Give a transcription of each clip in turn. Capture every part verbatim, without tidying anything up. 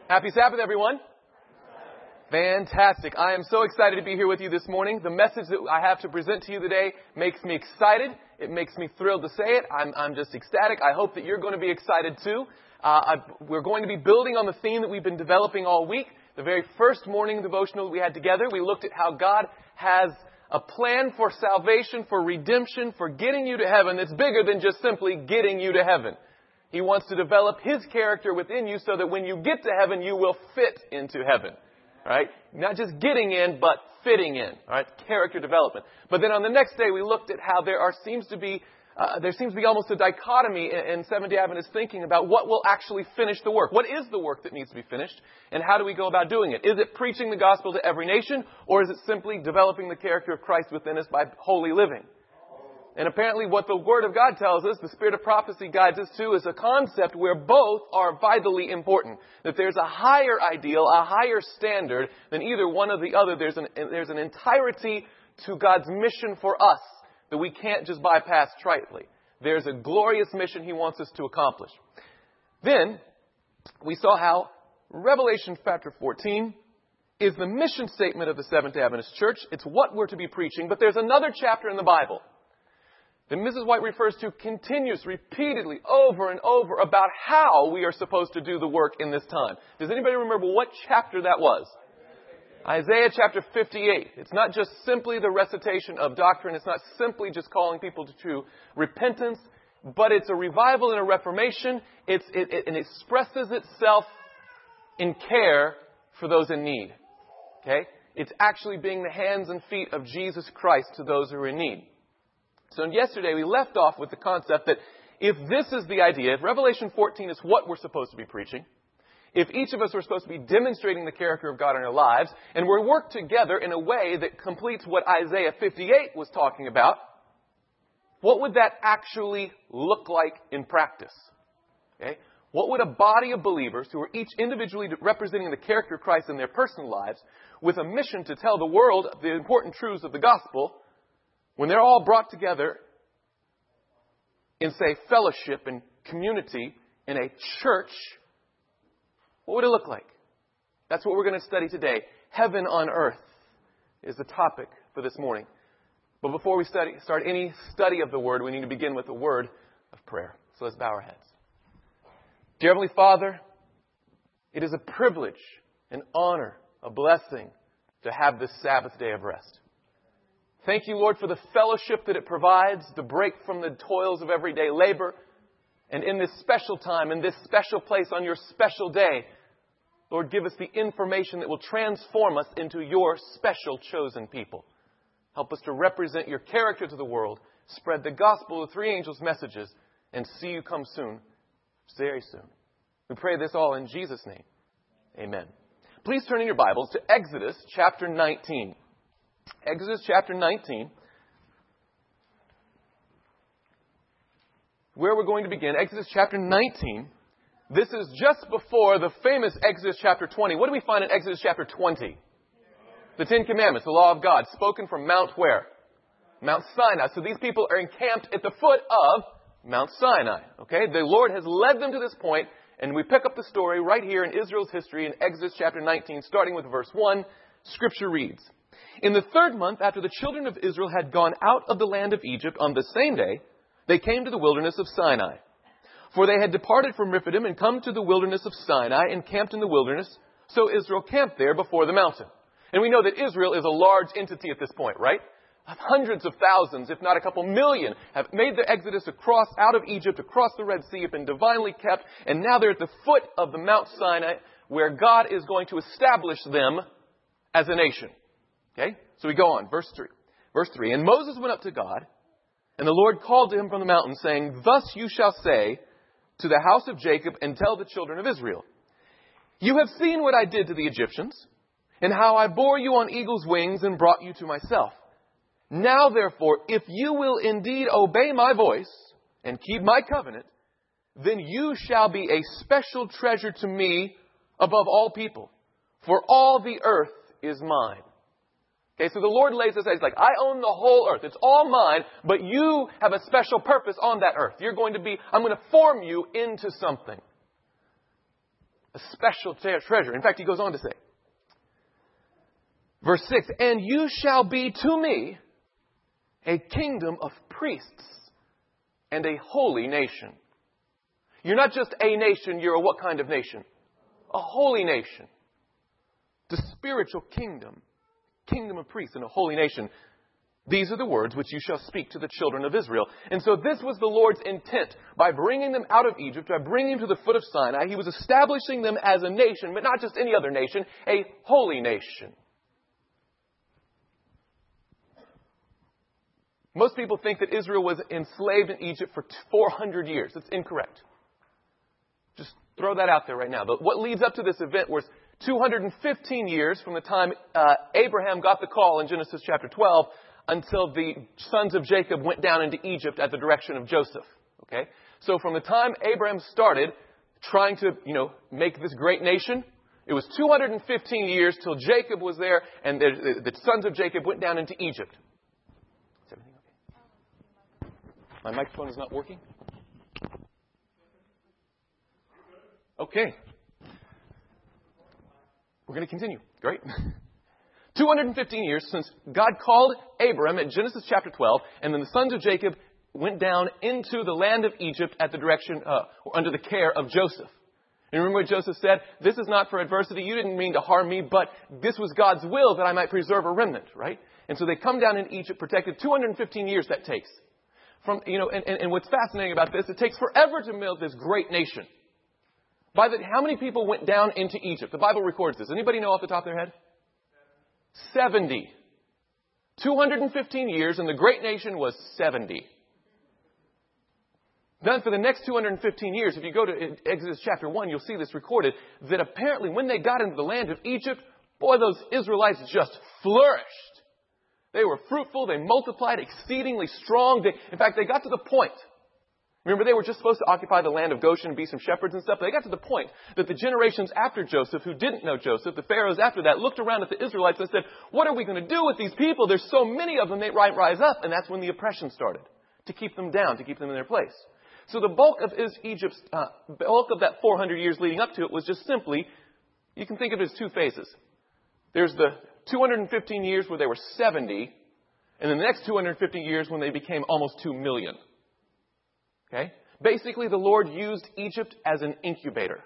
Happy Sabbath, everyone. Fantastic. I am so excited to be here with you this morning. The message that I have to present to you today makes me excited. It makes me thrilled to say it. I'm, I'm just ecstatic. I hope that you're going to be excited too. Uh, I, we're going to be building on the theme that we've been developing all week. The very first morning devotional that we had together, we looked at how God has a plan for salvation, for redemption, for getting you to heaven that's bigger than just simply getting you to heaven. He wants to develop His character within you so that when you get to heaven, you will fit into heaven. All right? Not just getting in, but fitting in. All right? Character development. But then on the next day, we looked at how there are seems to be uh, there seems to be almost a dichotomy in, in Seventh-day Adventist thinking about what will actually finish the work. What is the work that needs to be finished, and how do we go about doing it? Is it preaching the gospel to every nation, or is it simply developing the character of Christ within us by holy living? And apparently what the Word of God tells us, the Spirit of prophecy guides us to, is a concept where both are vitally important. That there's a higher ideal, a higher standard than either one or the other. There's an, there's an entirety to God's mission for us that we can't just bypass tritely. There's a glorious mission He wants us to accomplish. Then, we saw how Revelation chapter fourteen is the mission statement of the Seventh-day Adventist Church. It's what we're to be preaching, but there's another chapter in the Bible that Missus White refers to continuous, repeatedly, over and over about how we are supposed to do the work in this time. Does anybody remember what chapter that was? Isaiah chapter fifty-eight. It's not just simply the recitation of doctrine. It's not simply just calling people to true repentance, but it's a revival and a reformation. It's, it, it, it expresses itself in care for those in need. Okay? It's actually being the hands and feet of Jesus Christ to those who are in need. So yesterday we left off with the concept that if this is the idea, if Revelation fourteen is what we're supposed to be preaching, if each of us are supposed to be demonstrating the character of God in our lives, and we're worked together in a way that completes what Isaiah fifty-eight was talking about, what would that actually look like in practice? Okay? What would a body of believers who are each individually representing the character of Christ in their personal lives, with a mission to tell the world the important truths of the gospel, when they're all brought together in, say, fellowship and community in a church, what would it look like? That's what we're going to study today. Heaven on earth is the topic for this morning. But before we study, start any study of the Word, we need to begin with a word of prayer. So let's bow our heads. Dear Heavenly Father, it is a privilege, an honor, a blessing to have this Sabbath day of rest. Thank you, Lord, for the fellowship that it provides, the break from the toils of everyday labor. And in this special time, in this special place, on your special day, Lord, give us the information that will transform us into your special chosen people. Help us to represent your character to the world, spread the gospel of the three angels' messages, and see you come soon, very soon. We pray this all in Jesus' name. Amen. Please turn in your Bibles to Exodus chapter nineteen. Exodus chapter nineteen. Where we're going to begin, Exodus chapter nineteen. This is just before the famous Exodus chapter twenty. What do we find in Exodus chapter twenty? The Ten Commandments, the law of God, spoken from Mount where? Mount Sinai. So these people are encamped at the foot of Mount Sinai. Okay? The Lord has led them to this point, and we pick up the story right here in Israel's history in Exodus chapter nineteen, starting with verse one. Scripture reads, "In the third month after the children of Israel had gone out of the land of Egypt, on the same day, they came to the wilderness of Sinai. For they had departed from Rephidim and come to the wilderness of Sinai and camped in the wilderness. So Israel camped there before the mountain." And we know that Israel is a large entity at this point, right? Hundreds of thousands, if not a couple million, have made the exodus across, out of Egypt, across the Red Sea, have been divinely kept. And now they're at the foot of the Mount Sinai, where God is going to establish them as a nation. Okay? So we go on. Verse three. Verse three. "And Moses went up to God, and the Lord called to him from the mountain, saying, 'Thus you shall say to the house of Jacob and tell the children of Israel, you have seen what I did to the Egyptians, and how I bore you on eagle's wings and brought you to myself. Now, therefore, if you will indeed obey my voice and keep my covenant, then you shall be a special treasure to me above all people, for all the earth is mine.'" Okay, so the Lord lays this out. He's like, I own the whole earth. It's all mine, but you have a special purpose on that earth. You're going to be, I'm going to form you into something. A special tre- treasure. In fact, he goes on to say, verse six, and you shall be to me a kingdom of priests and a holy nation. You're not just a nation, you're a what kind of nation? A holy nation. The spiritual kingdom. Kingdom of priests and a holy nation. These are the words which you shall speak to the children of Israel. And so this was the Lord's intent. By bringing them out of Egypt, by bringing them to the foot of Sinai, he was establishing them as a nation, but not just any other nation, a holy nation. Most people think that Israel was enslaved in Egypt for four hundred years. That's incorrect. Just throw that out there right now. But what leads up to this event was two hundred fifteen years from the time uh, Abraham got the call in Genesis chapter twelve until the sons of Jacob went down into Egypt at the direction of Joseph. Okay? So from the time Abraham started trying to, you know, make this great nation, it was two hundred fifteen years till Jacob was there and the, the, the sons of Jacob went down into Egypt. Is everything okay? My microphone is not working? Okay. We're going to continue. Great. two hundred fifteen years since God called Abram at Genesis chapter twelve, and then the sons of Jacob went down into the land of Egypt at the direction, uh, or under the care of Joseph. And remember what Joseph said? This is not for adversity. You didn't mean to harm me, but this was God's will that I might preserve a remnant, right? And so they come down in Egypt protected. two hundred fifteen years that takes. From, you know, and, and, and what's fascinating about this, it takes forever to build this great nation. By the, how many people went down into Egypt? The Bible records this. Anybody know off the top of their head? seventy. two hundred fifteen years, and the great nation was seventy. Then for the next two hundred fifteen years, if you go to Exodus chapter one, you'll see this recorded, that apparently when they got into the land of Egypt, boy, those Israelites just flourished. They were fruitful. They multiplied exceedingly strong. They, in fact, they got to the point. Remember, they were just supposed to occupy the land of Goshen and be some shepherds and stuff. But they got to the point that the generations after Joseph, who didn't know Joseph, the pharaohs after that, looked around at the Israelites and said, what are we going to do with these people? There's so many of them, they rise up. And that's when the oppression started, to keep them down, to keep them in their place. So the bulk of Egypt's, uh, bulk of that four hundred years leading up to it was just simply, you can think of it as two phases. There's the two hundred fifteen years where they were seventy, and then the next two hundred fifty years when they became almost two million. Okay? Basically, the Lord used Egypt as an incubator.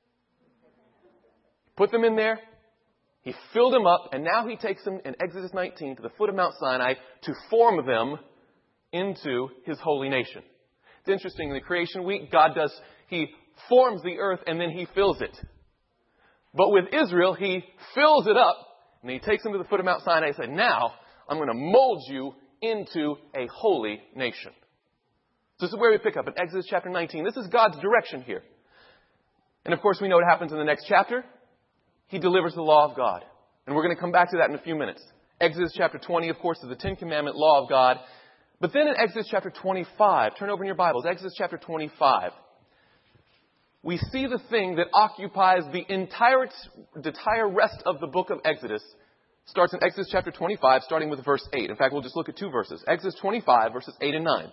Put them in there. He filled them up, and now he takes them in Exodus nineteen to the foot of Mount Sinai to form them into his holy nation. It's interesting, in the creation week, God does, he forms the earth and then he fills it. But with Israel, he fills it up and he takes them to the foot of Mount Sinai and said, now I'm going to mold you into a holy nation. So this is where we pick up in Exodus chapter nineteen. This is God's direction here. And of course, we know what happens in the next chapter. He delivers the law of God. And we're going to come back to that in a few minutes. Exodus chapter twenty, of course, is the Ten Commandment law of God. But then in Exodus chapter twenty-five, turn over in your Bibles, Exodus chapter twenty-five, we see the thing that occupies the entire, the entire rest of the book of Exodus. Starts in Exodus chapter twenty-five, starting with verse eight. In fact, we'll just look at two verses. Exodus twenty-five, verses eight and nine.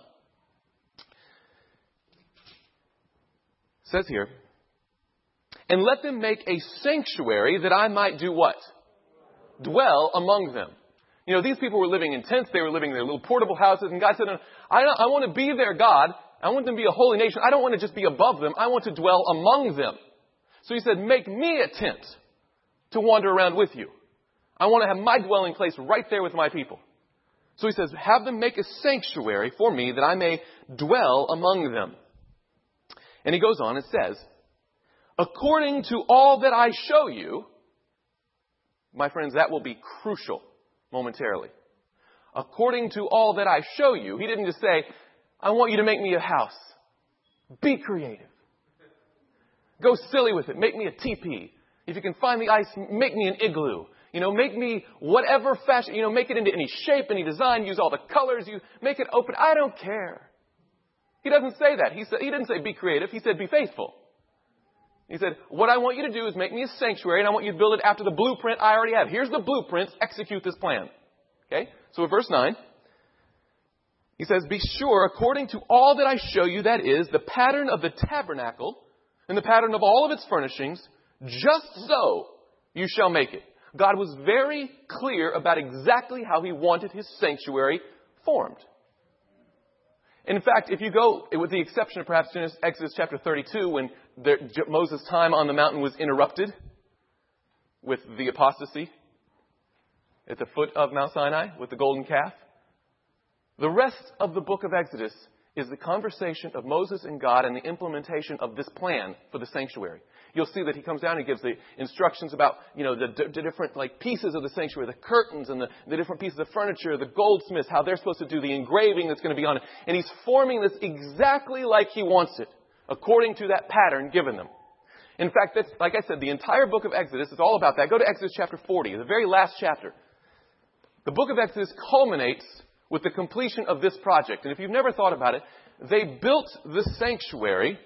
It says here, and let them make a sanctuary that I might do what? Dwell among them. You know, these people were living in tents. They were living in their little portable houses. And God said, I, I want to be their God. I want them to be a holy nation. I don't want to just be above them. I want to dwell among them. So he said, make me a tent to wander around with you. I want to have my dwelling place right there with my people. So he says, have them make a sanctuary for me that I may dwell among them. And he goes on and says, according to all that I show you, my friends, that will be crucial. Momentarily. According to all that I show you. He didn't just say, I want you to make me a house. Be creative. Go silly with it. Make me a teepee. If you can find the ice, make me an igloo. You know, make me whatever fashion, you know, make it into any shape, any design, use all the colors, you make it open. I don't care. He doesn't say that. He said, he didn't say be creative. He said be faithful. He said, what I want you to do is make me a sanctuary, and I want you to build it after the blueprint I already have. Here's the blueprints. Execute this plan. Okay? So in verse nine, he says, be sure, according to all that I show you, that is, the pattern of the tabernacle and the pattern of all of its furnishings, just so you shall make it. God was very clear about exactly how he wanted his sanctuary formed. In fact, if you go, with the exception of perhaps Exodus chapter thirty-two, when the, Moses' time on the mountain was interrupted with the apostasy at the foot of Mount Sinai with the golden calf, the rest of the book of Exodus is the conversation of Moses and God and the implementation of this plan for the sanctuary. You'll see that he comes down and gives the instructions about, you know, the, the different like pieces of the sanctuary, the curtains and the, the different pieces of furniture, the goldsmiths, how they're supposed to do the engraving that's going to be on it. And he's forming this exactly like he wants it, according to that pattern given them. In fact, that's, like I said, the entire book of Exodus is all about that. Go to Exodus chapter forty, the very last chapter. The book of Exodus culminates with the completion of this project. And if you've never thought about it, they built the sanctuary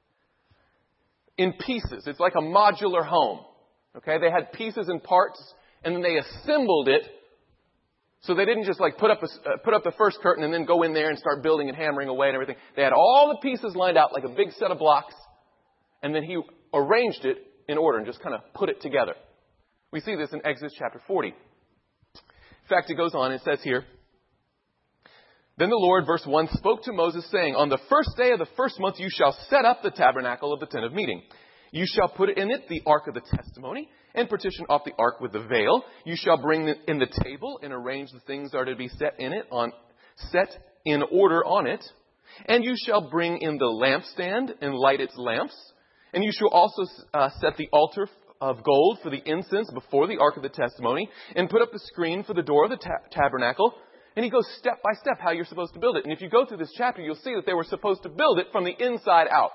in pieces. It's like a modular home. Okay, they had pieces and parts, and then they assembled it. So they didn't just like put up a, uh, put up the first curtain and then go in there and start building and hammering away and everything. They had all the pieces lined out like a big set of blocks, and then he arranged it in order and just kind of put it together. We see this in Exodus chapter forty. In fact, it goes on. It says here, "Then the Lord," verse one, "spoke to Moses, saying, On the first day of the first month you shall set up the tabernacle of the tent of meeting. You shall put in it the ark of the testimony, and partition off the ark with the veil. You shall bring in the table, and arrange the things that are to be set in it, on set in order on it. And you shall bring in the lampstand, and light its lamps. And you shall also uh, set the altar of gold for the incense before the ark of the testimony, and put up the screen for the door of the ta- tabernacle." And he goes step by step how you're supposed to build it. And if you go through this chapter, you'll see that they were supposed to build it from the inside out.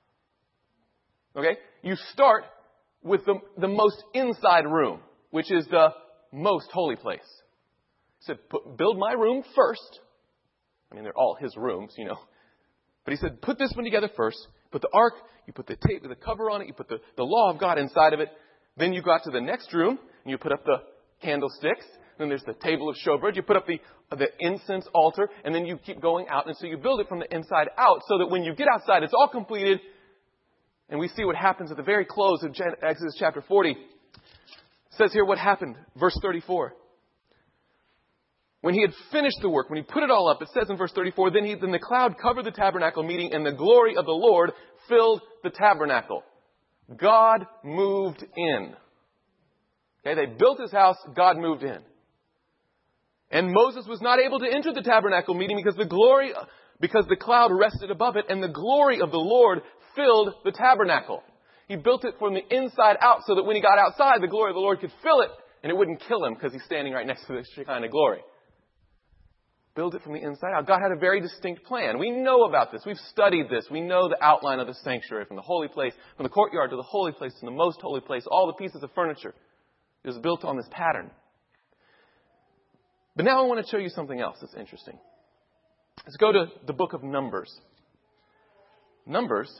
Okay? You start with the, the most inside room, which is the most holy place. He said, put, build my room first. I mean, they're all his rooms, you know. But he said, put this one together first. Put the ark, you put the tape, the cover on it, you put the, the law of God inside of it. Then you got to the next room, and you put up the candlesticks. Then there's the table of showbread. You put up the the incense altar, and then you keep going out. And so you build it from the inside out so that when you get outside, it's all completed. And we see what happens at the very close of Exodus chapter forty. It says here what happened. Verse thirty-four. When he had finished the work, when he put it all up, it says in verse thirty-four, then, he, then the cloud covered the tabernacle meeting, and the glory of the Lord filled the tabernacle. God moved in. Okay, they built his house, God moved in. And Moses was not able to enter the tabernacle meeting because the glory, because the cloud rested above it, and the glory of the Lord filled the tabernacle. He built it from the inside out so that when he got outside, the glory of the Lord could fill it, and it wouldn't kill him because he's standing right next to this kind of glory. Build it from the inside out. God had a very distinct plan. We know about this. We've studied this. We know the outline of the sanctuary from the holy place, from the courtyard to the holy place to the most holy place, all the pieces of furniture. It was built on this pattern. But now I want to show you something else that's interesting. Let's go to the book of Numbers. Numbers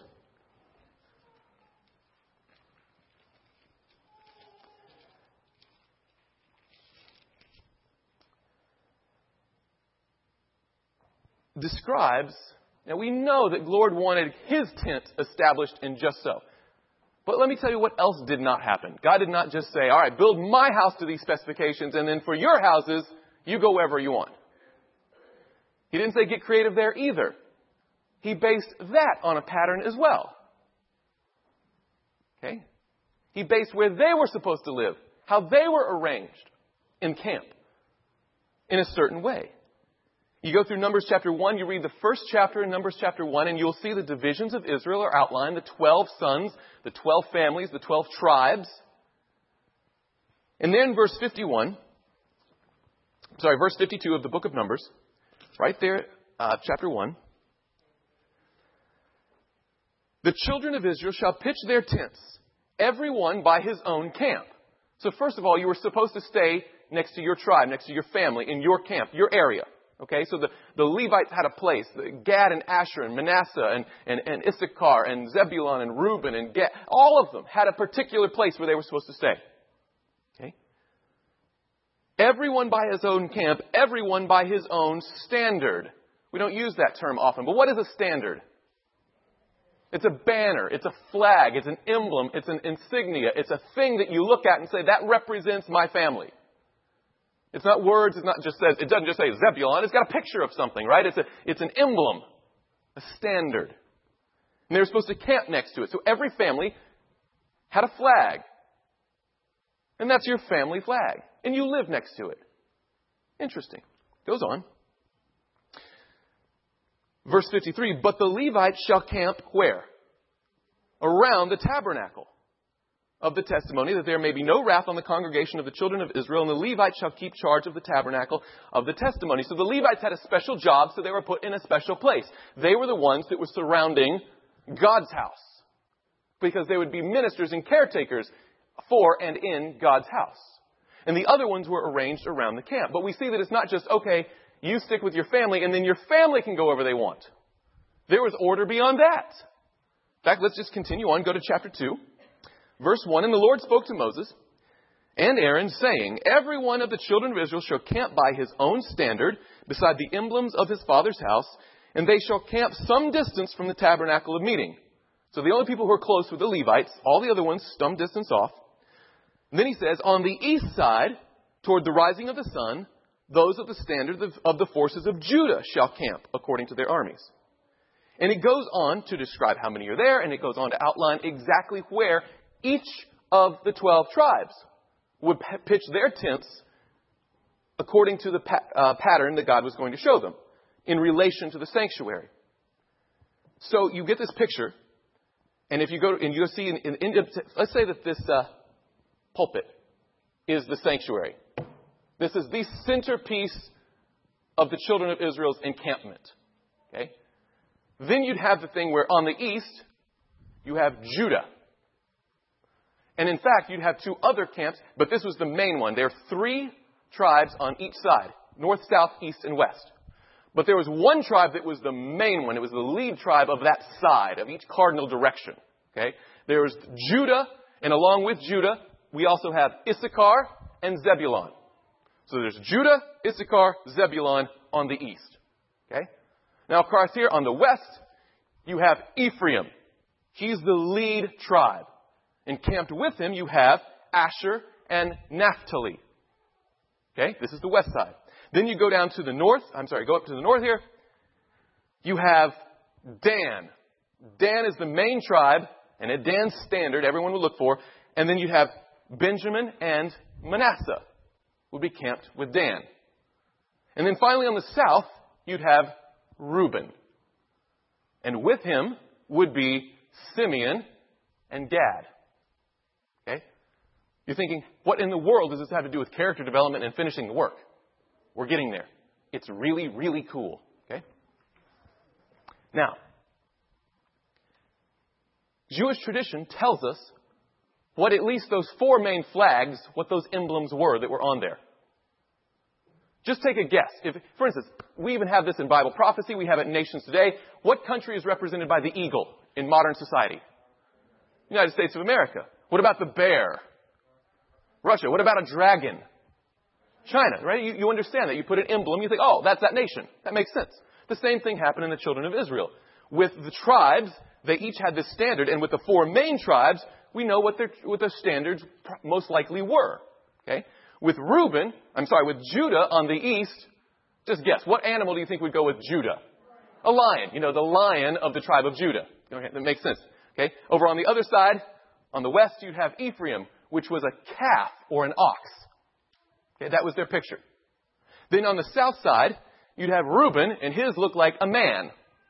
describes, now we know that the Lord wanted his tent established in just so. But let me tell you what else did not happen. God did not just say, all right, build my house to these specifications, and then for your houses, you go wherever you want. He didn't say get creative there either. He based that on a pattern as well. Okay? He based where they were supposed to live, how they were arranged in camp in a certain way. You go through Numbers chapter one, you read the first chapter in Numbers chapter one, and you'll see the divisions of Israel are outlined, the twelve sons, the twelve families, the twelve tribes. And then verse fifty-one, sorry, verse fifty-two of the book of Numbers, right there, uh, chapter one. The children of Israel shall pitch their tents, every one by his own camp. So first of all, you were supposed to stay next to your tribe, next to your family, in your camp, your area. Okay, so the, the Levites had a place. Gad and Asher and Manasseh and, and, and Issachar and Zebulun and Reuben and Gad, all of them had a particular place where they were supposed to stay. Okay? Everyone by his own camp, everyone by his own standard. We don't use that term often, but what is a standard? It's a banner. It's a flag. It's an emblem. It's an insignia. It's a thing that you look at and say, that represents my family. It's not words. It's not just says, it doesn't just say Zebulon. It's got a picture of something, right? It's a, it's an emblem, a standard. And they were supposed to camp next to it. So every family had a flag. And that's your family flag. And you live next to it. Interesting. Goes on. Verse fifty-three, but the Levites shall camp where? Around the tabernacle of the testimony, that there may be no wrath on the congregation of the children of Israel, and the Levites shall keep charge of the tabernacle of the testimony. So the Levites had a special job, so they were put in a special place. They were the ones that were surrounding God's house, because they would be ministers and caretakers for and in God's house. And the other ones were arranged around the camp. But we see that it's not just, okay, you stick with your family, and then your family can go wherever they want. There was order beyond that. In fact, let's just continue on. Go to chapter two, verse one. And the Lord spoke to Moses and Aaron, saying, every one of the children of Israel shall camp by his own standard, beside the emblems of his father's house, and they shall camp some distance from the tabernacle of meeting. So the only people who are close were the Levites, all the other ones some distance off. And then he says, on the east side, toward the rising of the sun, those of the standard of, of the forces of Judah shall camp according to their armies. And it goes on to describe how many are there, and it goes on to outline exactly where each of the twelve tribes would p- pitch their tents according to the pa- uh, pattern that God was going to show them in relation to the sanctuary. So you get this picture, and if you go and you see, in, in, in, let's say that this uh, pulpit is the sanctuary. This is the centerpiece of the children of Israel's encampment. Okay? Then you'd have the thing where on the east, you have Judah. And in fact, you'd have two other camps, but this was the main one. There are three tribes on each side, north, south, east, and west. But there was one tribe that was the main one. It was the lead tribe of that side, of each cardinal direction. Okay? There was Judah, and along with Judah, we also have Issachar and Zebulon. So there's Judah, Issachar, Zebulon on the east. Okay? Now across here on the west, you have Ephraim. He's the lead tribe. And camped with him, you have Asher and Naphtali. Okay? This is the west side. Then you go down to the north. I'm sorry, go up to the north here. You have Dan. Dan is the main tribe, and at Dan's standard, everyone would look for. And then you have Benjamin and Manasseh would be camped with Dan. And then finally on the south, you'd have Reuben. And with him would be Simeon and Gad. Okay? You're thinking, what in the world does this have to do with character development and finishing the work? We're getting there. It's really, really cool. Okay? Now, Jewish tradition tells us what at least those four main flags, what those emblems were that were on there. Just take a guess. If, for instance, we even have this in Bible prophecy. We have it in Nations Today. What country is represented by the eagle in modern society? United States of America. What about the bear? Russia. What about a dragon? China, right? You, you understand that. You put an emblem, you think, oh, that's that nation. That makes sense. The same thing happened in the children of Israel. With the tribes, they each had this standard, and with the four main tribes, we know what their, what their standards most likely were. Okay? With Reuben, I'm sorry, with Judah on the east, just guess, what animal do you think would go with Judah? A lion. You know, the lion of the tribe of Judah. Okay, that makes sense. Okay? Over on the other side, on the west, you'd have Ephraim, which was a calf or an ox. Okay, that was their picture. Then on the south side, you'd have Reuben, and his looked like a man.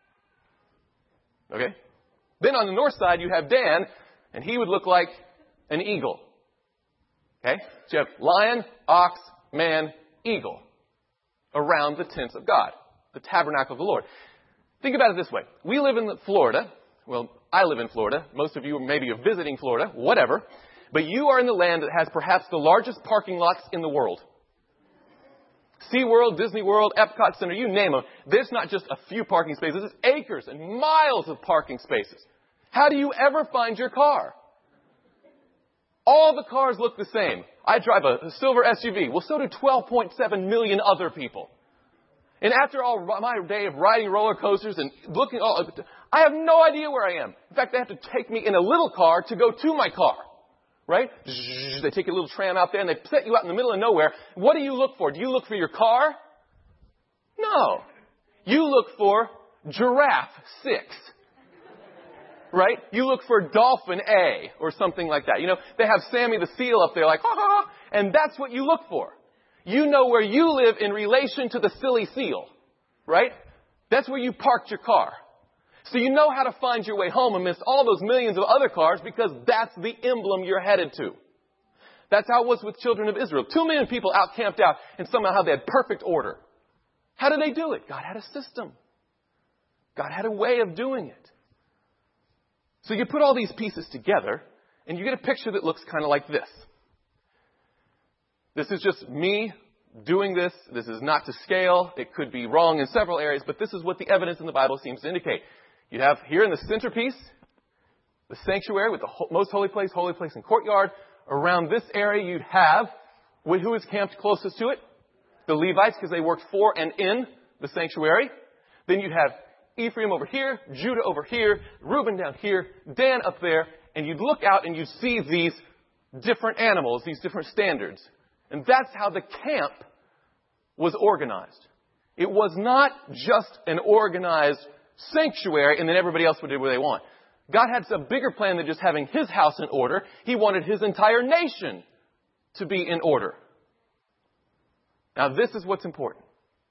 Okay? Then on the north side, you have Dan, and he would look like an eagle. Okay? So you have lion, ox, man, eagle around the tents of God, the tabernacle of the Lord. Think about it this way. We live in Florida. Well, I live in Florida. Most of you maybe are visiting Florida, whatever. But you are in the land that has perhaps the largest parking lots in the world. SeaWorld, Disney World, Epcot Center, you name them. There's not just a few parking spaces. There's acres and miles of parking spaces. How do you ever find your car? All the cars look the same. I drive a silver S U V. Well, so do twelve point seven million other people. And after all my day of riding roller coasters and looking, all, I have no idea where I am. In fact, they have to take me in a little car to go to my car. Right? They take a little tram out there and they set you out in the middle of nowhere. What do you look for? Do you look for your car? No. You look for giraffe six. Right? You look for dolphin A or something like that. You know, they have Sammy the seal up there like, ha ha ha. And that's what you look for. You know where you live in relation to the silly seal. Right? That's where you parked your car. So you know how to find your way home amidst all those millions of other cars because that's the emblem you're headed to. That's how it was with children of Israel. Two million people out camped out and somehow they had perfect order. How did they do it? God had a system. God had a way of doing it. So you put all these pieces together and you get a picture that looks kind of like this. This is just me doing this. This is not to scale. It could be wrong in several areas, but this is what the evidence in the Bible seems to indicate. You have here in the centerpiece, the sanctuary with the most holy place, holy place and courtyard. Around this area you'd have, who is camped closest to it? The Levites, because they worked for and in the sanctuary. Then you'd have Ephraim over here, Judah over here, Reuben down here, Dan up there, and you'd look out and you'd see these different animals, these different standards. And that's how the camp was organized. It was not just an organized sanctuary and then everybody else would do what they want. God had a bigger plan than just having his house in order. He wanted his entire nation to be in order. Now this is what's important.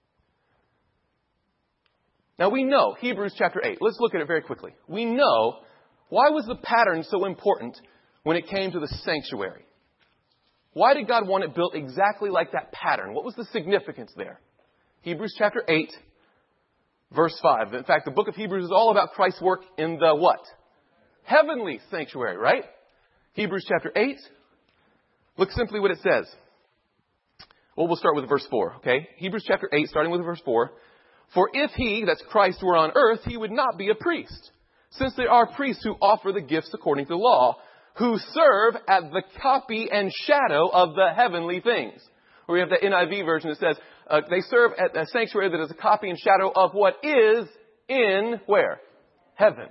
Now we know, Hebrews chapter eight, let's look at it very quickly. We know, why was the pattern so important when it came to the sanctuary? Why did God want it built exactly like that pattern? What was the significance there? Hebrews chapter eight, verse five. In fact, the book of Hebrews is all about Christ's work in the what? Heavenly sanctuary, right? Hebrews chapter eight. Look simply what it says. Well, we'll start with verse four, okay? Hebrews chapter eight, starting with verse four. For if he, that's Christ, were on earth, he would not be a priest, since there are priests who offer the gifts according to the law, who serve as the copy and shadow of the heavenly things. Or we have the N I V version that says, uh, they serve at a sanctuary that is a copy and shadow of what is in where? Heaven.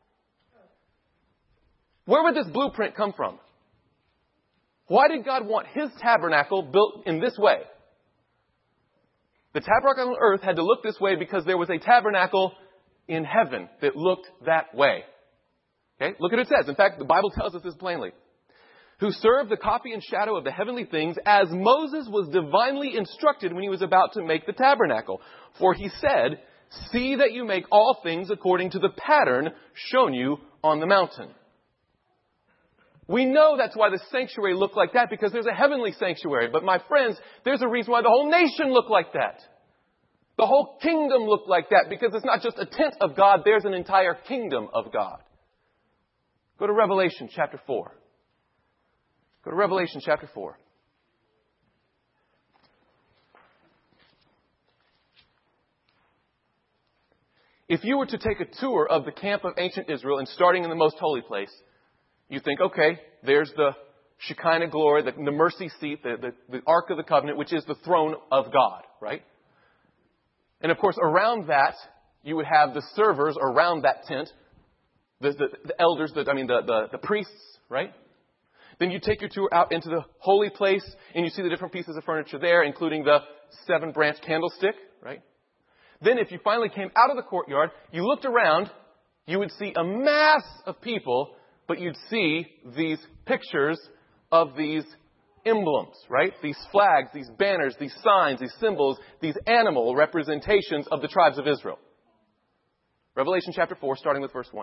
Where would this blueprint come from? Why did God want his tabernacle built in this way? The tabernacle on earth had to look this way because there was a tabernacle in heaven that looked that way. Okay, look at what it says. In fact, the Bible tells us this plainly. Who served the copy and shadow of the heavenly things, as Moses was divinely instructed when he was about to make the tabernacle. For he said, see that you make all things according to the pattern shown you on the mountain. We know that's why the sanctuary looked like that, because there's a heavenly sanctuary. But my friends, there's a reason why the whole nation looked like that. The whole kingdom looked like that, because it's not just a tent of God, there's an entire kingdom of God. Go to Revelation chapter four. Go to Revelation chapter four. If you were to take a tour of the camp of ancient Israel and starting in the most holy place, you think, okay, there's the Shekinah glory, the, the mercy seat, the, the, the Ark of the Covenant, which is the throne of God, right? And of course, around that, you would have the servers around that tent, the, the, the elders, the, I mean, the, the, the priests, right? Then you take your tour out into the holy place and you see the different pieces of furniture there, including the seven branch candlestick, right? Then if you finally came out of the courtyard, you looked around, you would see a mass of people, but you'd see these pictures of these emblems, right? These flags, these banners, these signs, these symbols, these animal representations of the tribes of Israel. Revelation chapter four, starting with verse one.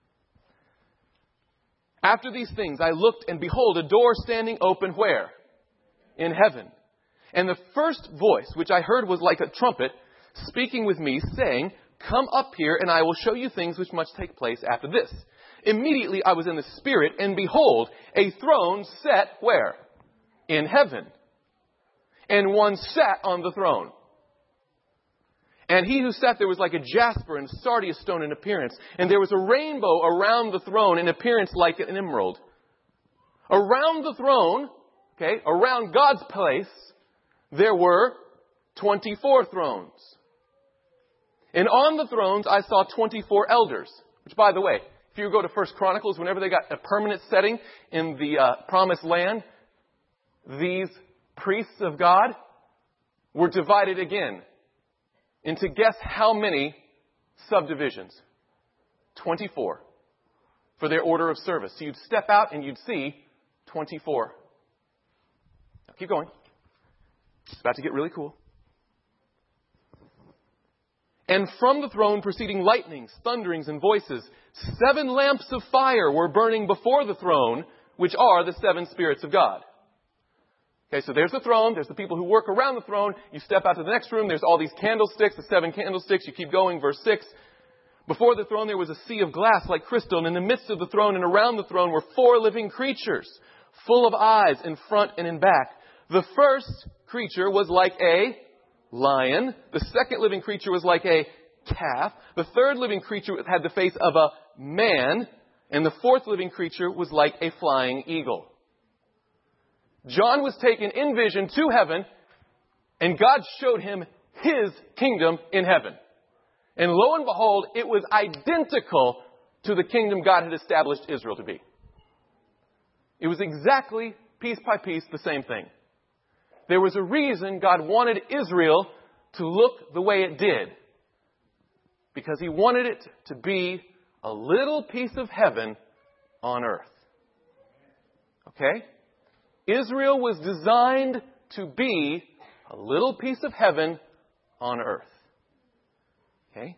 After these things, I looked, and behold, a door standing open where? In heaven. And the first voice, which I heard, was like a trumpet, speaking with me, saying, come up here, and I will show you things which must take place after this. Immediately I was in the Spirit, and behold, a throne set where? In heaven. And one sat on the throne. And he who sat there was like a jasper and sardius stone in appearance. And there was a rainbow around the throne in appearance like an emerald. Around the throne, okay, around God's place, there were twenty-four thrones. And on the thrones I saw twenty-four elders. Which, by the way, if you go to First Chronicles, whenever they got a permanent setting in the uh, Promised Land, these priests of God were divided again into guess how many subdivisions? twenty-four for their order of service. So you'd step out and you'd see twenty-four. Now keep going. It's about to get really cool. And from the throne proceeding lightnings, thunderings, and voices, seven lamps of fire were burning before the throne, which are the seven spirits of God. Okay, so there's the throne. There's the people who work around the throne. You step out to the next room. There's all these candlesticks, the seven candlesticks. You keep going, verse six. Before the throne there was a sea of glass like crystal, and in the midst of the throne and around the throne were four living creatures, full of eyes in front and in back. The first creature was like a lion. The second living creature was like a calf. The third living creature had the face of a man. And the fourth living creature was like a flying eagle. John was taken in vision to heaven, and God showed him his kingdom in heaven. And lo and behold, it was identical to the kingdom God had established Israel to be. It was exactly, piece by piece, the same thing. There was a reason God wanted Israel to look the way it did. Because He wanted it to be a little piece of heaven on earth. Okay? Israel was designed to be a little piece of heaven on earth. Okay?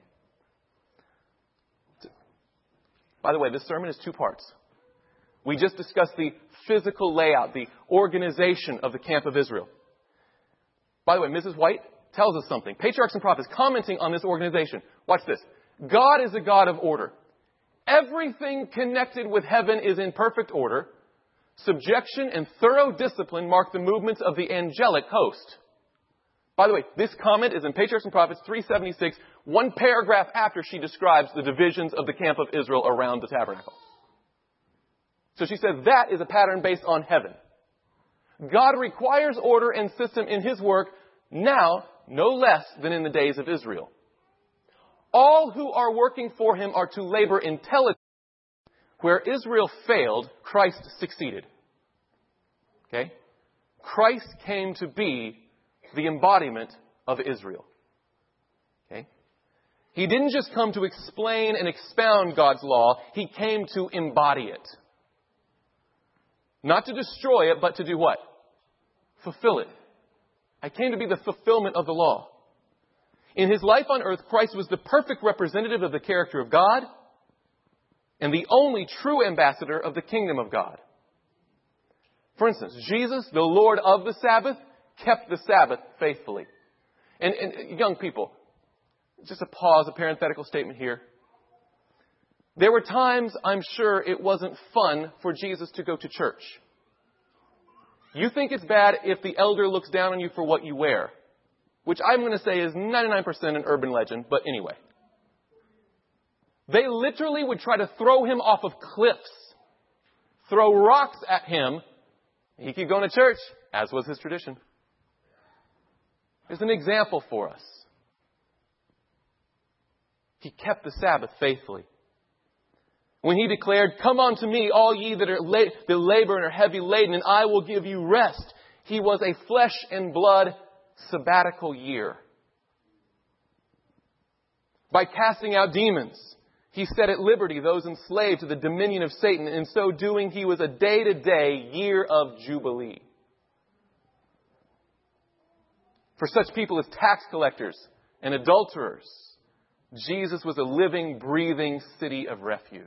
By the way, this sermon is two parts. We just discussed the physical layout, the organization of the camp of Israel. By the way, Missus White tells us something. Patriarchs and Prophets commenting on this organization. Watch this. God is a God of order. Everything connected with heaven is in perfect order. Subjection and thorough discipline mark the movements of the angelic host. By the way, this comment is in Patriarchs and Prophets three seventy-six, one paragraph after she describes the divisions of the camp of Israel around the tabernacle. So she says that is a pattern based on heaven. God requires order and system in His work now, no less than in the days of Israel. All who are working for Him are to labor intelligently. Where Israel failed, Christ succeeded. Okay? Christ came to be the embodiment of Israel. Okay? He didn't just come to explain and expound God's law. He came to embody it. Not to destroy it, but to do what? Fulfill it. I came to be the fulfillment of the law. In His life on earth, Christ was the perfect representative of the character of God and the only true ambassador of the kingdom of God. For instance, Jesus, the Lord of the Sabbath, kept the Sabbath faithfully. And, and young people, just a pause, a parenthetical statement here. There were times, I'm sure, it wasn't fun for Jesus to go to church. You think it's bad if the elder looks down on you for what you wear, which I'm going to say is ninety-nine percent an urban legend, but anyway. They literally would try to throw Him off of cliffs, throw rocks at Him. He could go to church, as was His tradition. There's an example for us. He kept the Sabbath faithfully. When He declared, "Come unto me, all ye that are la- that labor and are heavy laden, and I will give you rest," He was a flesh and blood sabbatical year. By casting out demons, He set at liberty those enslaved to the dominion of Satan. In so doing, He was a day-to-day year of jubilee. For such people as tax collectors and adulterers, Jesus was a living, breathing city of refuge.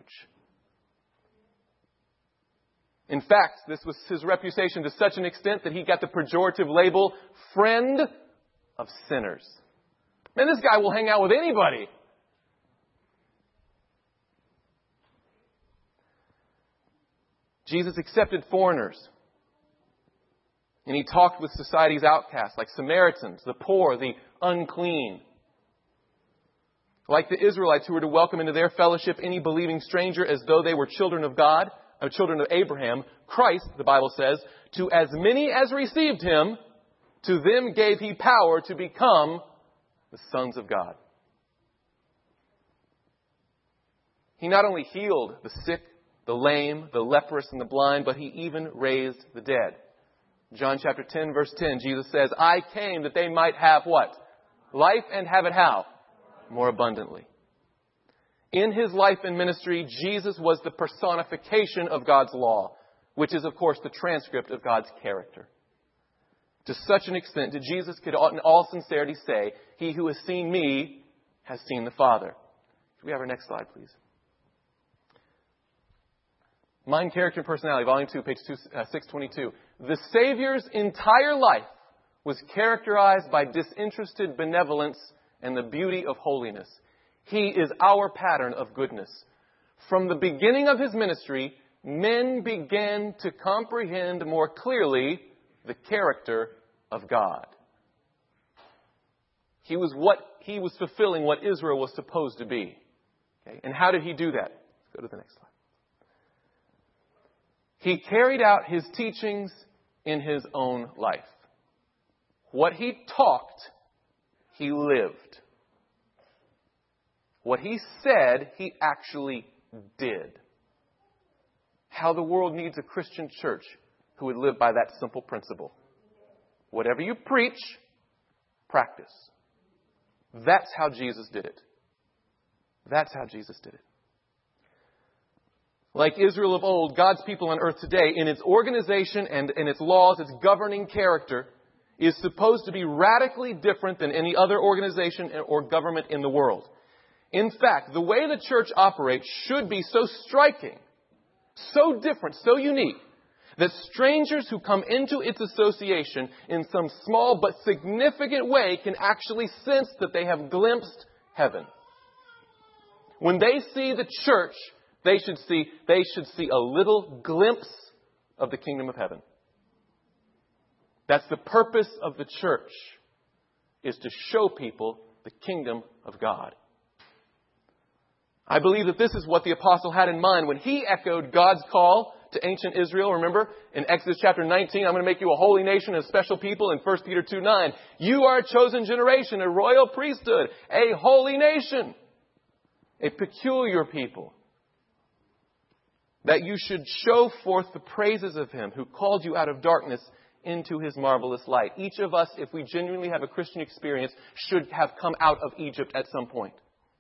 In fact, this was His reputation to such an extent that He got the pejorative label, friend of sinners. Man, this guy will hang out with anybody. Jesus accepted foreigners. And He talked with society's outcasts, like Samaritans, the poor, the unclean. Like the Israelites who were to welcome into their fellowship any believing stranger as though they were children of God, or children of Abraham, Christ, the Bible says, to as many as received Him, to them gave He power to become the sons of God. He not only healed the sick, the lame, the leprous, and the blind, but he even raised the dead. John chapter ten, verse ten, Jesus says, I came that they might have what? Life, and have it how? More abundantly. In his life and ministry, Jesus was the personification of God's law, which is, of course, the transcript of God's character. To such an extent that Jesus could, in all sincerity, say, he who has seen me has seen the Father. Can we have our next slide, please? Mind, Character, and Personality, Volume two, page six twenty-two. The Savior's entire life was characterized by disinterested benevolence and the beauty of holiness. He is our pattern of goodness. From the beginning of his ministry, men began to comprehend more clearly the character of God. He was what he was fulfilling what Israel was supposed to be. Okay? And how did he do that? Let's go to the next slide. He carried out his teachings in his own life. What he talked, he lived. What he said, he actually did. How the world needs a Christian church who would live by that simple principle. Whatever you preach, practice. That's how Jesus did it. That's how Jesus did it. Like Israel of old, God's people on earth today, in its organization and in its laws, its governing character, is supposed to be radically different than any other organization or government in the world. In fact, the way the church operates should be so striking, so different, so unique, that strangers who come into its association in some small but significant way can actually sense that they have glimpsed heaven. When they see the church, they should see, they should see a little glimpse of the kingdom of heaven. That's the purpose of the church, is to show people the kingdom of God. I believe that this is what the apostle had in mind when he echoed God's call to ancient Israel. Remember, in Exodus chapter nineteen, I'm going to make you a holy nation, a special people. In First Peter two nine, you are a chosen generation, a royal priesthood, a holy nation, a peculiar people, that you should show forth the praises of him who called you out of darkness into his marvelous light. Each of us, if we genuinely have a Christian experience, should have come out of Egypt at some point.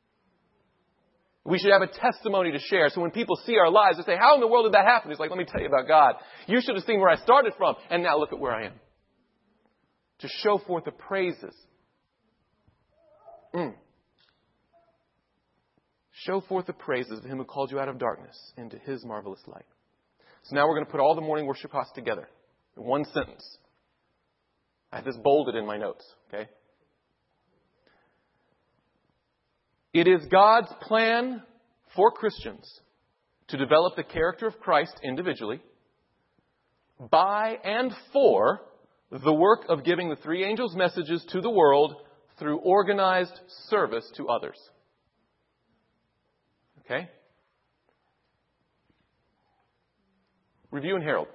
We should have a testimony to share. So when people see our lives, they say, how in the world did that happen? He's like, let me tell you about God. You should have seen where I started from, and now look at where I am. To show forth the praises. Mm. Show forth the praises of him who called you out of darkness into his marvelous light. So now we're going to put all the morning worship costs together in one sentence. I have this bolded in my notes, okay? It is God's plan for Christians to develop the character of Christ individually by and for the work of giving the three angels' messages to the world through organized service to others. Okay? Review and Herald.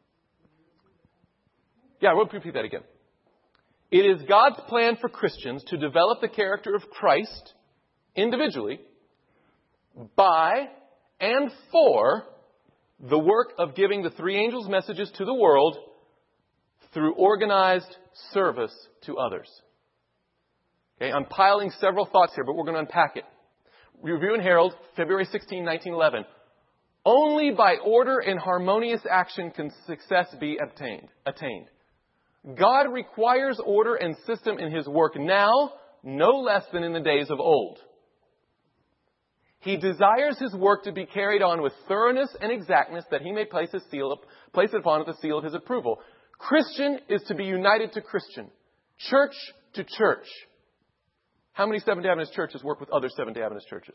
Yeah, I won't repeat that again. It is God's plan for Christians to develop the character of Christ individually by and for the work of giving the three angels' messages to the world through organized service to others. Okay, I'm piling several thoughts here, but we're going to unpack it. Review and Herald, February sixteenth, nineteen eleven. Only by order and harmonious action can success be obtained, attained. God requires order and system in his work now, no less than in the days of old. He desires his work to be carried on with thoroughness and exactness, that he may place his seal, place it upon it the seal of his approval. Christian is to be united to Christian. Church to church. How many Seventh-day Adventist churches work with other Seventh-day Adventist churches?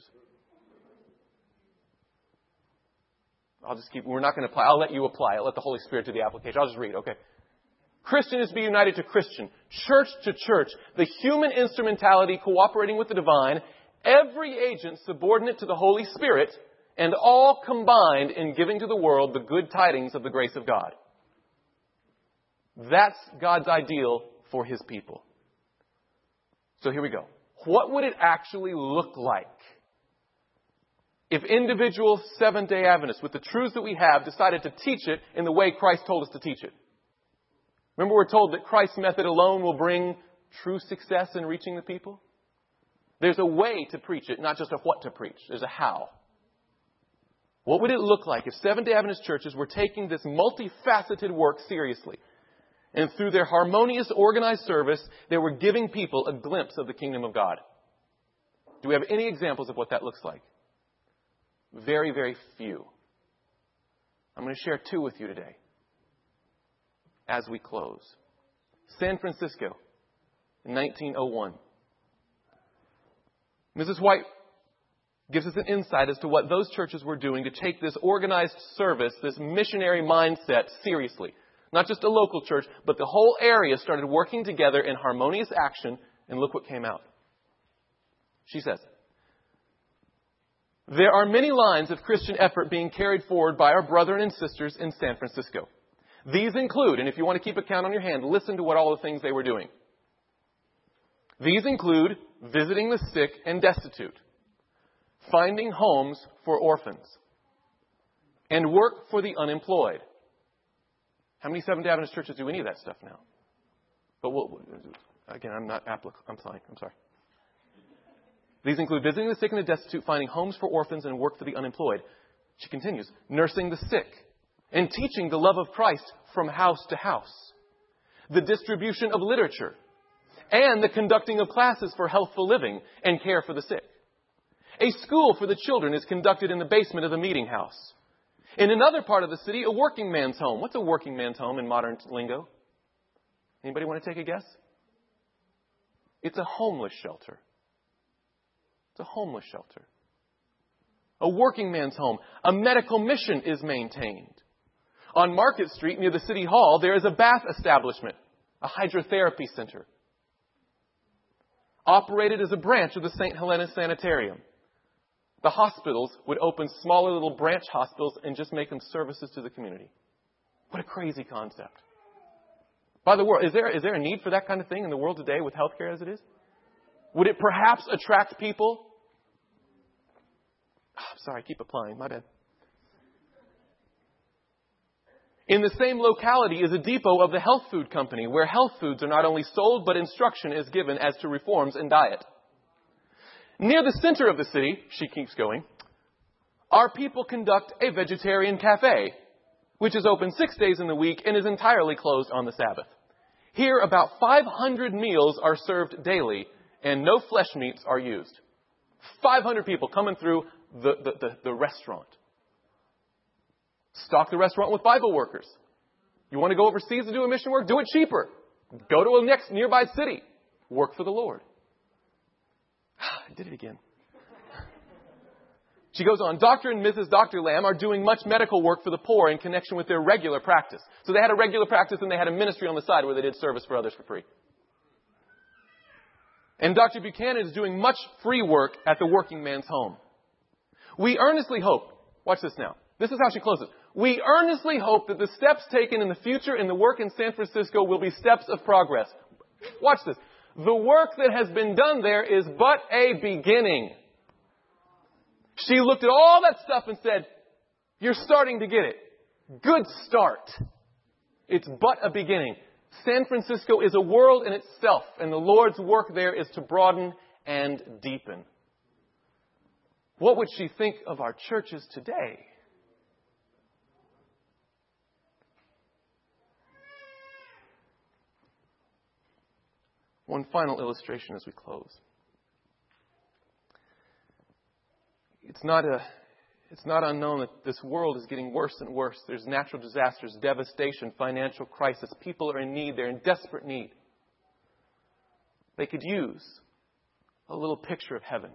I'll just keep, we're not going to apply. I'll let you apply. I'll let the Holy Spirit do the application. I'll just read, okay? Christian is to be united to Christian. Church to church. The human instrumentality cooperating with the divine. Every agent subordinate to the Holy Spirit. And all combined in giving to the world the good tidings of the grace of God. That's God's ideal for his people. So here we go. What would it actually look like if individual Seventh-day Adventists, with the truths that we have, decided to teach it in the way Christ told us to teach it. Remember, we're told that Christ's method alone will bring true success in reaching the people? There's a way to preach it, not just a what to preach. There's a how. What would it look like if Seventh-day Adventist churches were taking this multifaceted work seriously? And through their harmonious, organized service, they were giving people a glimpse of the kingdom of God. Do we have any examples of what that looks like? Very, very few. I'm going to share two with you today as we close. San Francisco, in nineteen oh one. Missus White gives us an insight as to what those churches were doing to take this organized service, this missionary mindset seriously. Not just a local church, but the whole area started working together in harmonious action, and look what came out. She says, there are many lines of Christian effort being carried forward by our brethren and sisters in San Francisco. These include, and if you want to keep a count on your hand, listen to what all the things they were doing. These include visiting the sick and destitute, finding homes for orphans, and work for the unemployed. How many Seventh-day Adventist churches do any of that stuff now? But we'll, again, I'm not applicable. I'm sorry. I'm sorry. These include visiting the sick and the destitute, finding homes for orphans, and work for the unemployed. She continues, nursing the sick and teaching the love of Christ from house to house, the distribution of literature, and the conducting of classes for healthful living and care for the sick. A school for the children is conducted in the basement of the meeting house. In another part of the city, a working man's home. What's a working man's home in modern lingo? Anybody want to take a guess? It's a homeless shelter. It's a homeless shelter. A working man's home. A medical mission is maintained. On Market Street, near the City Hall, there is a bath establishment, a hydrotherapy center, operated as a branch of the Saint Helena Sanitarium. The hospitals would open smaller little branch hospitals and just make them services to the community. What a crazy concept. By the way, is there, is there a need for that kind of thing in the world today with healthcare as it is? Would it perhaps attract people? Oh, sorry, I keep applying. My bad. In the same locality is a depot of the health food company where health foods are not only sold, but instruction is given as to reforms in diet. Near the center of the city, she keeps going, our people conduct a vegetarian cafe, which is open six days in the week and is entirely closed on the Sabbath. Here, about five hundred meals are served daily, and no flesh meats are used. five hundred people coming through the, the, the, the restaurant. Stock the restaurant with Bible workers. You want to go overseas to do a mission work? Do it cheaper. Go to a next nearby city. Work for the Lord. I did it again. She goes on, Doctor and Missus Doctor Lamb are doing much medical work for the poor in connection with their regular practice. So they had a regular practice and they had a ministry on the side where they did service for others for free. And Doctor Buchanan is doing much free work at the working man's home. We earnestly hope, watch this now. This is how she closes. We earnestly hope that the steps taken in the future in the work in San Francisco will be steps of progress. Watch this. The work that has been done there is but a beginning. She looked at all that stuff and said, you're starting to get it. Good start. It's but a beginning. San Francisco is a world in itself, and the Lord's work there is to broaden and deepen. What would she think of our churches today? One final illustration as we close. It's not a, it's not unknown that this world is getting worse and worse. There's natural disasters, devastation, financial crisis. People are in need. They're in desperate need. They could use a little picture of heaven.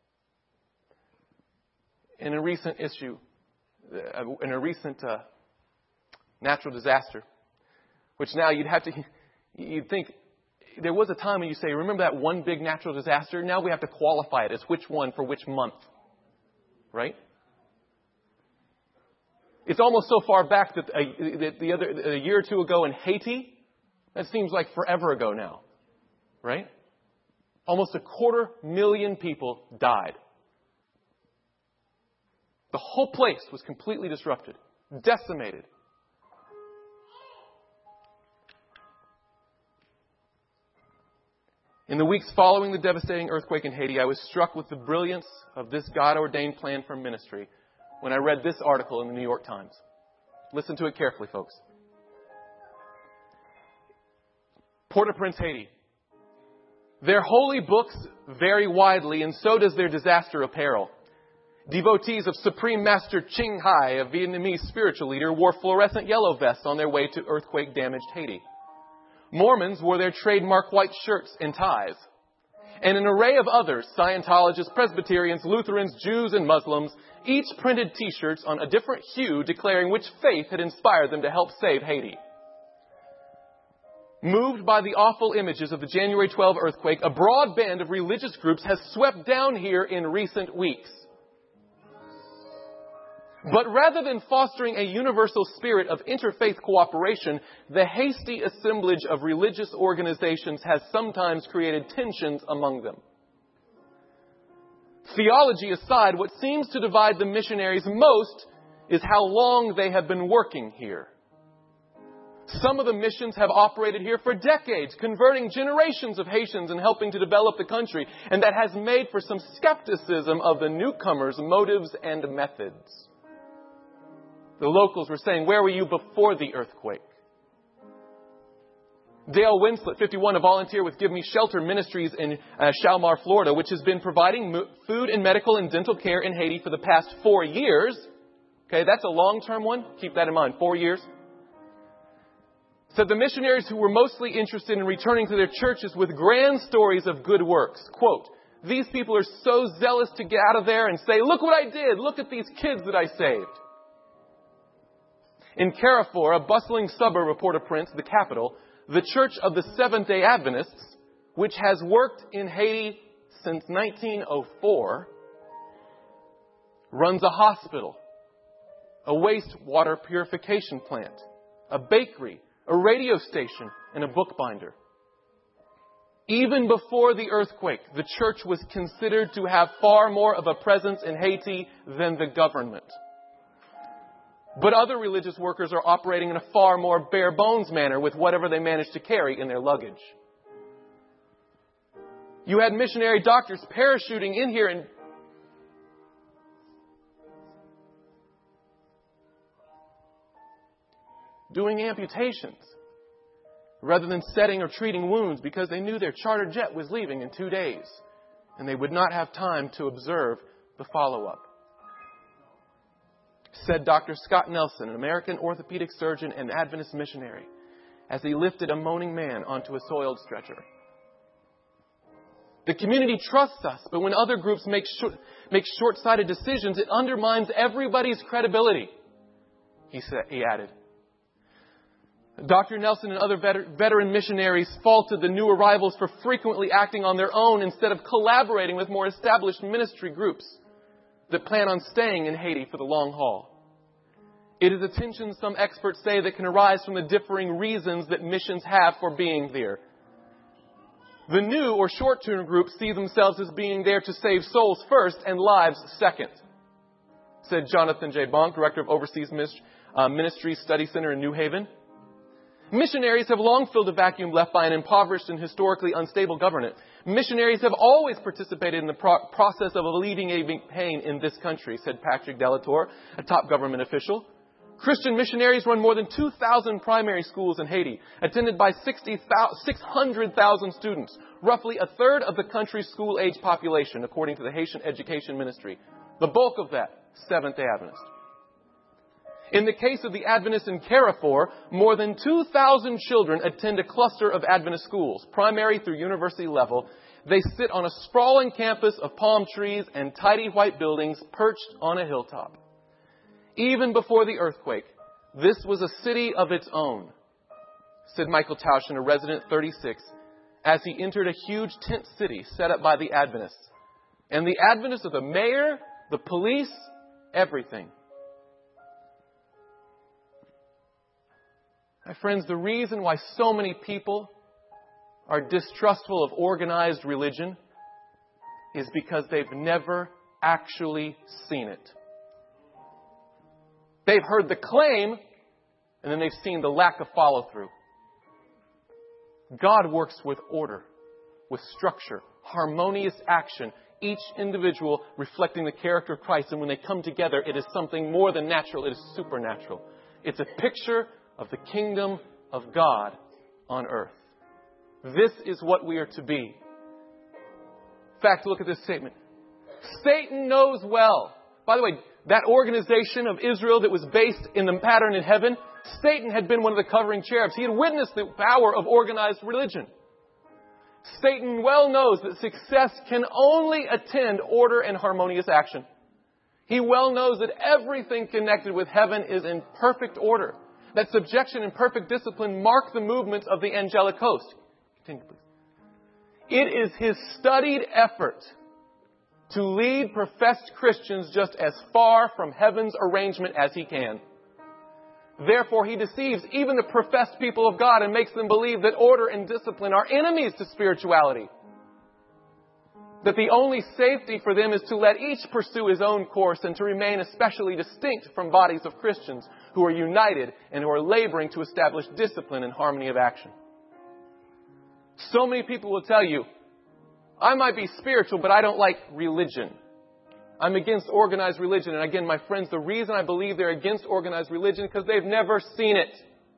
In a recent issue, in a recent uh, natural disaster, which now you'd have to, you'd think, there was a time when you say, remember that one big natural disaster? Now we have to qualify it as which one for which month. Right? It's almost so far back that a, that the other a year or two ago in Haiti, that seems like forever ago now. Right? Almost a quarter million people died. The whole place was completely disrupted, decimated. In the weeks following the devastating earthquake in Haiti, I was struck with the brilliance of this God-ordained plan for ministry when I read this article in the New York Times. Listen to it carefully, folks. Port-au-Prince, Haiti. Their holy books vary widely, and so does their disaster apparel. Devotees of Supreme Master Ching Hai, a Vietnamese spiritual leader, wore fluorescent yellow vests on their way to earthquake-damaged Haiti. Mormons wore their trademark white shirts and ties. And an array of others, Scientologists, Presbyterians, Lutherans, Jews, and Muslims, each printed T-shirts on a different hue declaring which faith had inspired them to help save Haiti. Moved by the awful images of the January twelfth earthquake, a broad band of religious groups has swept down here in recent weeks. But rather than fostering a universal spirit of interfaith cooperation, the hasty assemblage of religious organizations has sometimes created tensions among them. Theology aside, what seems to divide the missionaries most is how long they have been working here. Some of the missions have operated here for decades, converting generations of Haitians and helping to develop the country, and that has made for some skepticism of the newcomers' motives and methods. The locals were saying, where were you before the earthquake? Dale Winslet, fifty-one, a volunteer with Give Me Shelter Ministries in uh, Shalmar, Florida, which has been providing mo- food and medical and dental care in Haiti for the past four years. Okay, that's a long-term one. Keep that in mind. Four years. Said the missionaries who were mostly interested in returning to their churches with grand stories of good works. Quote, these people are so zealous to get out of there and say, look what I did. Look at these kids that I saved. In Carrefour, a bustling suburb of Port-au-Prince, the capital, the Church of the Seventh-day Adventists, which has worked in Haiti since nineteen oh four, runs a hospital, a wastewater purification plant, a bakery, a radio station, and a bookbinder. Even before the earthquake, the church was considered to have far more of a presence in Haiti than the government. But other religious workers are operating in a far more bare-bones manner with whatever they manage to carry in their luggage. You had missionary doctors parachuting in here and doing amputations rather than setting or treating wounds because they knew their charter jet was leaving in two days and they would not have time to observe the follow-up. Said Doctor Scott Nelson, an American orthopedic surgeon and Adventist missionary, as he lifted a moaning man onto a soiled stretcher. The community trusts us, but when other groups make, short, make short-sighted decisions, it undermines everybody's credibility, he said, he added. Doctor Nelson and other veter- veteran missionaries faulted the new arrivals for frequently acting on their own instead of collaborating with more established ministry groups that plan on staying in Haiti for the long haul. It is a tension, some experts say, that can arise from the differing reasons that missions have for being there. The new or short-term groups see themselves as being there to save souls first and lives second, said Jonathan J. Bonk, director of Overseas Ministry Study Center in New Haven. Missionaries have long filled a vacuum left by an impoverished and historically unstable government. Missionaries have always participated in the pro- process of alleviating pain in this country, said Patrick Delatour, a top government official. Christian missionaries run more than two thousand primary schools in Haiti, attended by six hundred thousand students, roughly a third of the country's school-age population, according to the Haitian Education Ministry. The bulk of that, Seventh-day Adventist. In the case of the Adventists in Carrefour, more than two thousand children attend a cluster of Adventist schools, primary through university level. They sit on a sprawling campus of palm trees and tidy white buildings perched on a hilltop. Even before the earthquake, this was a city of its own, said Michael Tauschen, a resident thirty-six, as he entered a huge tent city set up by the Adventists. And the Adventists are the mayor, the police, everything. My friends, the reason why so many people are distrustful of organized religion is because they've never actually seen it. They've heard the claim, and then they've seen the lack of follow-through. God works with order, with structure, harmonious action, each individual reflecting the character of Christ. And when they come together, it is something more than natural. It is supernatural. It's a picture of the kingdom of God on earth. This is what we are to be. In fact, look at this statement. Satan knows well. By the way, that organization of Israel that was based in the pattern in heaven, Satan had been one of the covering cherubs. He had witnessed the power of organized religion. Satan well knows that success can only attend order and harmonious action. He well knows that everything connected with heaven is in perfect order. That subjection and perfect discipline mark the movements of the angelic host. Continue, please. It is his studied effort to lead professed Christians just as far from heaven's arrangement as he can. Therefore, he deceives even the professed people of God and makes them believe that order and discipline are enemies to spirituality. That the only safety for them is to let each pursue his own course and to remain especially distinct from bodies of Christians who are united and who are laboring to establish discipline and harmony of action. So many people will tell you, I might be spiritual, but I don't like religion. I'm against organized religion. And again, my friends, the reason I believe they're against organized religion is because they've never seen it.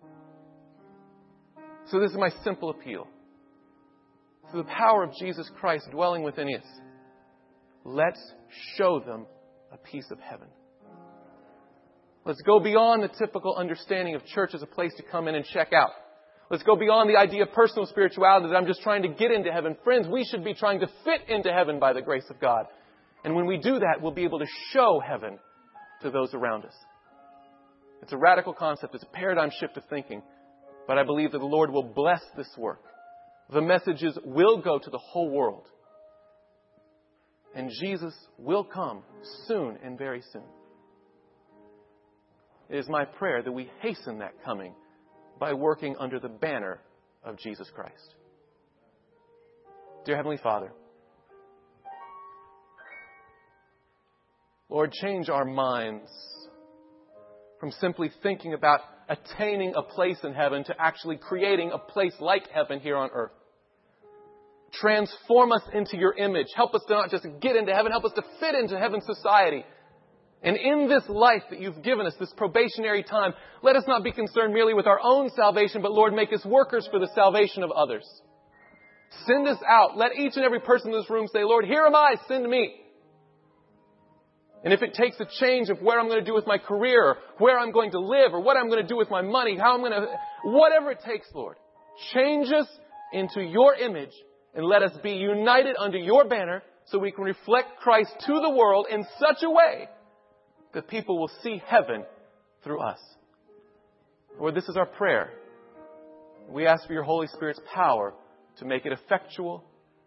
So this is my simple appeal. Through the power of Jesus Christ dwelling within us, let's show them a piece of heaven. Let's go beyond the typical understanding of church as a place to come in and check out. Let's go beyond the idea of personal spirituality that I'm just trying to get into heaven. Friends, we should be trying to fit into heaven by the grace of God. And when we do that, we'll be able to show heaven to those around us. It's a radical concept. It's a paradigm shift of thinking. But I believe that the Lord will bless this work. The messages will go to the whole world. And Jesus will come soon and very soon. It is my prayer that we hasten that coming by working under the banner of Jesus Christ. Dear Heavenly Father, Lord, change our minds from simply thinking about attaining a place in heaven to actually creating a place like heaven here on earth. Transform us into your image. Help us to not just get into heaven, help us to fit into heaven's society. And in this life that you've given us, this probationary time, let us not be concerned merely with our own salvation, but Lord, make us workers for the salvation of others. Send us out. Let each and every person in this room say, Lord, here am I, send me. And if it takes a change of where I'm going to do with my career, or where I'm going to live, or what I'm going to do with my money, how I'm going to, whatever it takes, Lord, change us into your image and let us be united under your banner so we can reflect Christ to the world in such a way that people will see heaven through us. Lord, this is our prayer. We ask for your Holy Spirit's power to make it effectual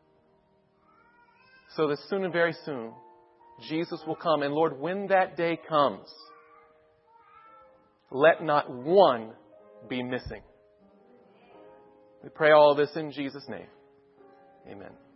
so that soon and very soon, Jesus will come. And Lord, when that day comes, let not one be missing. We pray all this in Jesus' name. Amen.